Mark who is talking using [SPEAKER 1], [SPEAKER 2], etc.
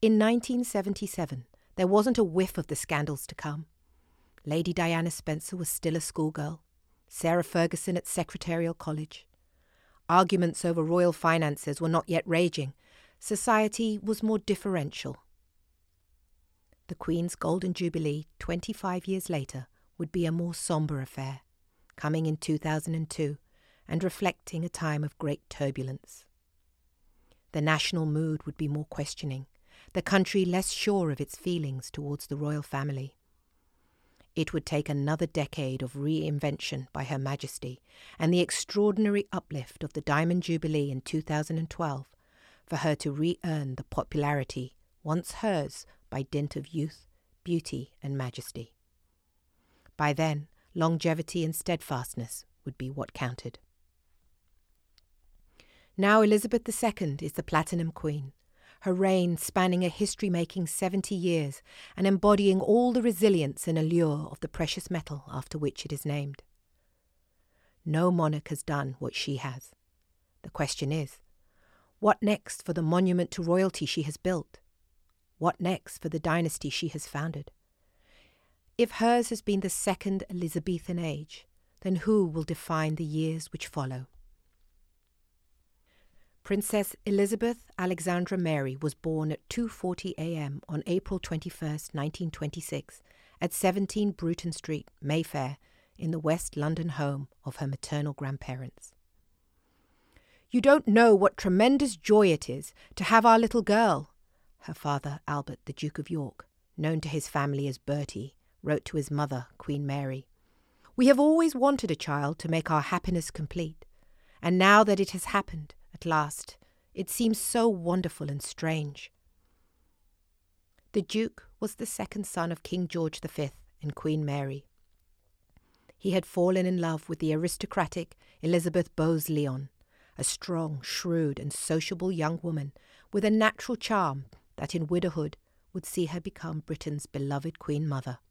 [SPEAKER 1] In 1977, there wasn't a whiff of the scandals to come. Lady Diana Spencer was still a schoolgirl, Sarah Ferguson at Secretarial College. Arguments over royal finances were not yet raging. Society was more differential. The Queen's Golden Jubilee, 25 years later, would be a more sombre affair, coming in 2002 and reflecting a time of great turbulence. The national mood would be more questioning, the country less sure of its feelings towards the royal family. It would take another decade of reinvention by Her Majesty and the extraordinary uplift of the Diamond Jubilee in 2012 for her to re-earn the popularity once hers by dint of youth, beauty and majesty. By then, longevity and steadfastness would be what counted. Now Elizabeth II is the Platinum Queen, her reign spanning a history-making 70 years and embodying all the resilience and allure of the precious metal after which it is named. No monarch has done what she has. The question is, what next for the monument to royalty she has built? What next for the dynasty she has founded? If hers has been the second Elizabethan age, then who will define the years which follow? Princess Elizabeth Alexandra Mary was born at 2:40 a.m. on April 21, 1926, at 17 Bruton Street, Mayfair, in the West London home of her maternal grandparents. "You don't know what tremendous joy it is to have our little girl," her father, Albert, the Duke of York, known to his family as Bertie, wrote to his mother, Queen Mary. "We have always wanted a child to make our happiness complete, and now that it has happened, at last, it seems so wonderful and strange." The Duke was the second son of King George V and Queen Mary. He had fallen in love with the aristocratic Elizabeth Bowes-Lyon, a strong, shrewd and sociable young woman with a natural charm that in widowhood would see her become Britain's beloved Queen Mother.